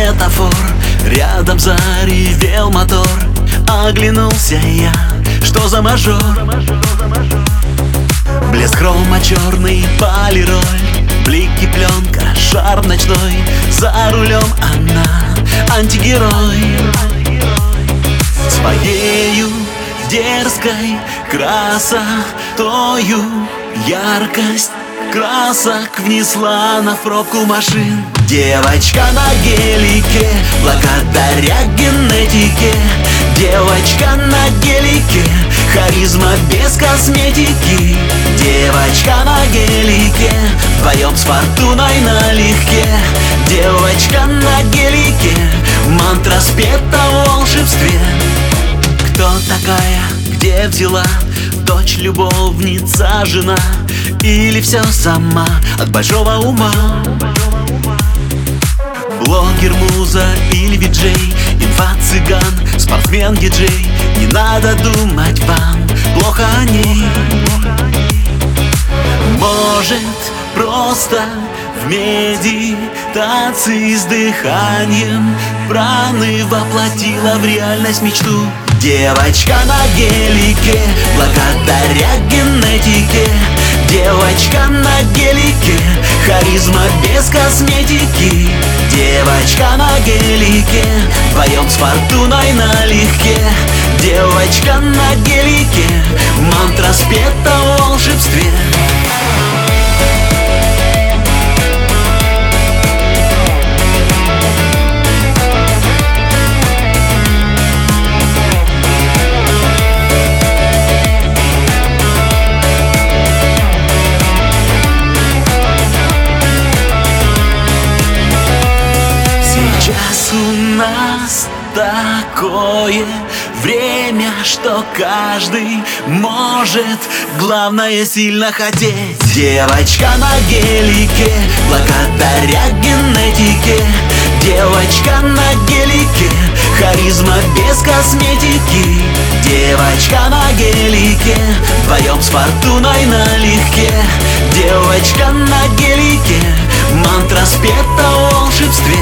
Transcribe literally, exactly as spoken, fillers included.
светофор, рядом заревел мотор. Оглянулся я, что за мажор? Блеск хрома, черный полироль, блики, пленка, шар ночной. За рулем она антигерой. Своею дерзкой красотою яркость красок внесла на пробку машин. Девочка на гелике, благодаря генетике. Девочка на гелике, харизма без косметики. Девочка на гелике, вдвоем с фортуной налегке. Девочка на гелике, мантра спета в волшебстве. Кто такая, где взяла? Дочь, любовница, жена? Или все сама от большого ума? Блогер, муза или виджей? Инфа-цыган, спортсмен, диджей? Не надо думать вам плохо о ней. Может, просто в медитации с дыханием праны воплотила в реальность мечту. Девочка на гелике, благодаря генетике. Девочка на гелике, харизма без косметики. Девочка на гелике, вдвоем с фортуной налегке. Девочка на гелике, мантра спета в волшебстве. Сейчас у нас такое время, что каждый может, главное сильно хотеть. Девочка на гелике, благодаря генетике. Девочка на гелике, харизма без косметики. Девочка на гелике, вдвоем с фортуной налегке. Девочка на гелике, мантра спета в волшебстве.